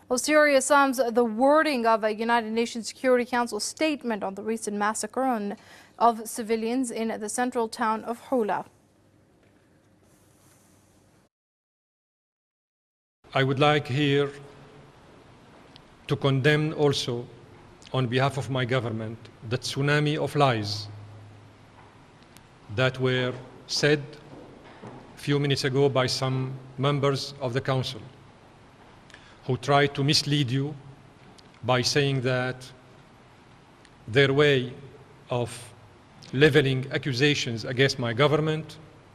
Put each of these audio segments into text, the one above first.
Well, Syria sums the wording of a United Nations Security Council statement on the recent massacre of civilians in the central town of Hula. I would like here to condemn also, on behalf of my government, the tsunami of lies that were said a few minutes ago by some members of the Council who tried to mislead you by saying that their way of leveling accusations against my government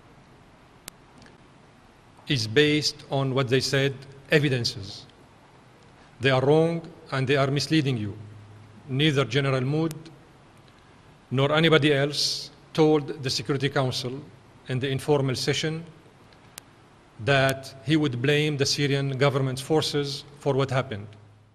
is based on what they said, evidences. They are wrong and they are misleading you. Neither General Mood nor anybody else told the Security Council in the informal session that he would blame the Syrian government's forces for what happened.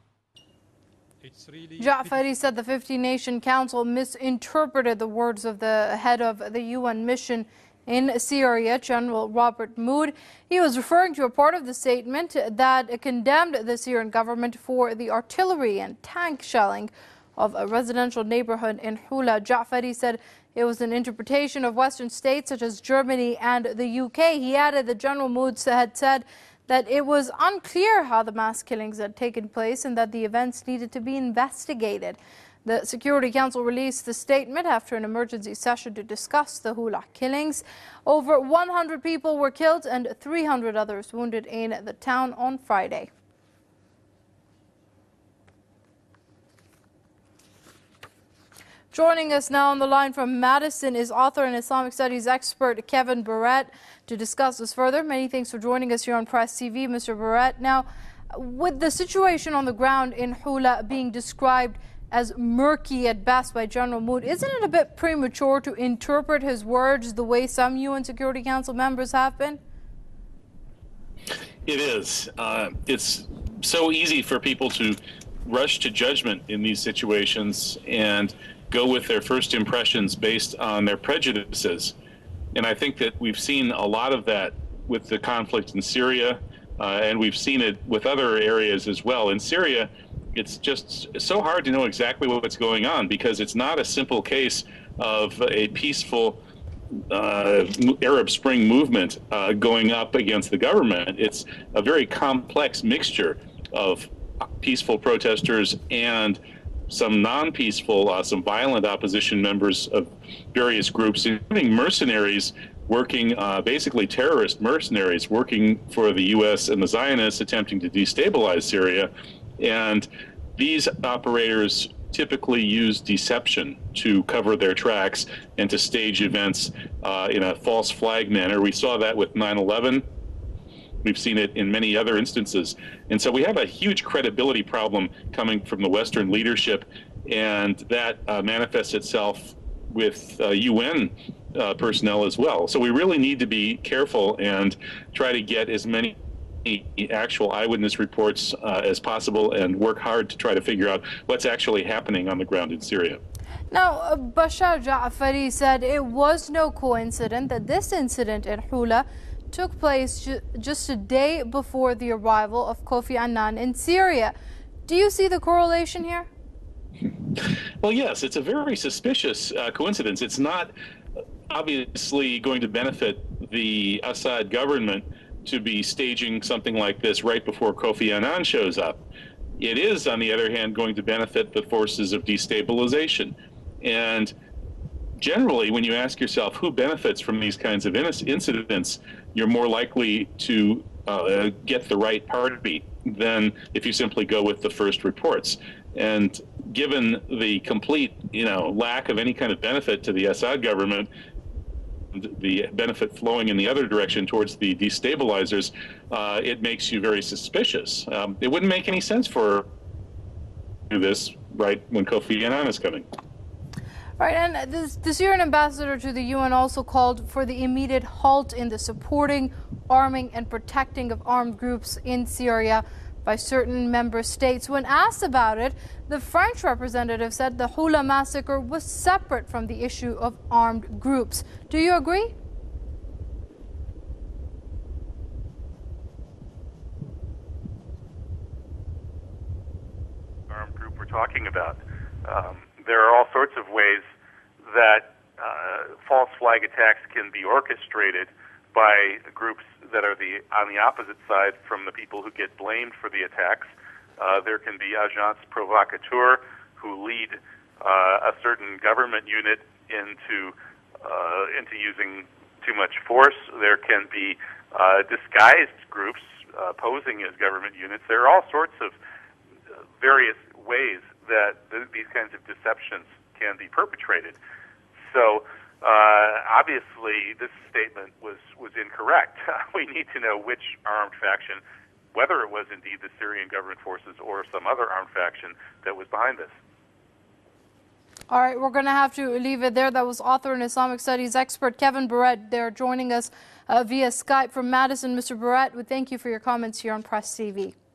Ja'fari said the 50-nation council misinterpreted the words of the head of the UN mission in Syria, General Robert Mood. He was referring to a part of the statement that condemned the Syrian government for the artillery and tank shelling of a residential neighborhood in Hula. Ja'fari said it was an interpretation of Western states such as Germany and the UK. He added that General Mood had said that it was unclear how the mass killings had taken place and that the events needed to be investigated. The Security Council released the statement after an emergency session to discuss the Hula killings. Over 100 people were killed and 300 others wounded in the town on Friday. Joining us now on the line from Madison is author and Islamic studies expert Kevin Barrett to discuss this further. Many thanks for joining us here on Press TV, Mr. Barrett. Now, with the situation on the ground in Hula being described as murky at best by General Mood, isn't it a bit premature to interpret his words the way some UN Security Council members have been? It is. It's so easy for people to rush to judgment in these situations and go with their first impressions based on their prejudices. And I think that we've seen a lot of that with the conflict in Syria, and we've seen it with other areas as well. In Syria, it's just so hard to know exactly what's going on because it's not a simple case of a peaceful Arab Spring movement going up against the government. It's a very complex mixture of peaceful protesters and some non-peaceful, some violent opposition members of various groups, including mercenaries working, basically terrorist mercenaries working for the U.S. and the Zionists attempting to destabilize Syria. And these operators typically use deception to cover their tracks and to stage events in a false flag manner. We saw that with 9/11. We've seen it in many other instances. And so we have a huge credibility problem coming from the Western leadership, and that manifests itself with UN personnel as well. So we really need to be careful and try to get as many actual eyewitness reports as possible and work hard to try to figure out what's actually happening on the ground in Syria. Now, Bashar Ja'fari said it was no coincidence that this incident in Hula took place just a day before the arrival of Kofi Annan in Syria. Do you see the correlation here? Well, yes, it's a very suspicious coincidence. It's not obviously going to benefit the Assad government to be staging something like this right before Kofi Annan shows up. It is, on the other hand, going to benefit the forces of destabilization. And generally, when you ask yourself who benefits from these kinds of incidents, you're more likely to get the right party than if you simply go with the first reports. And given the complete, lack of any kind of benefit to the Assad government, the benefit flowing in the other direction towards the destabilizers, it makes you very suspicious. It wouldn't make any sense for do this right when Kofi Annan is coming. Right, and the Syrian ambassador to the UN also called for the immediate halt in the supporting, arming, and protecting of armed groups in Syria by certain member states. When asked about it, the French representative said the Hula massacre was separate from the issue of armed groups. Do you agree? talking about. There are all sorts of ways that false flag attacks can be orchestrated by groups that are on the opposite side from the people who get blamed for the attacks. There can be agents provocateurs who lead a certain government unit into using too much force. There can be disguised groups posing as government units. There are all sorts of various ways that these kinds of deceptions can be perpetrated. So obviously this statement was incorrect. We need to know which armed faction, whether it was indeed the Syrian government forces or some other armed faction that was behind this. All right, we're going to have to leave it there. That was author and Islamic studies expert Kevin Barrett. They're joining us via Skype from Madison. Mr. Barrett, we thank you for your comments here on Press TV.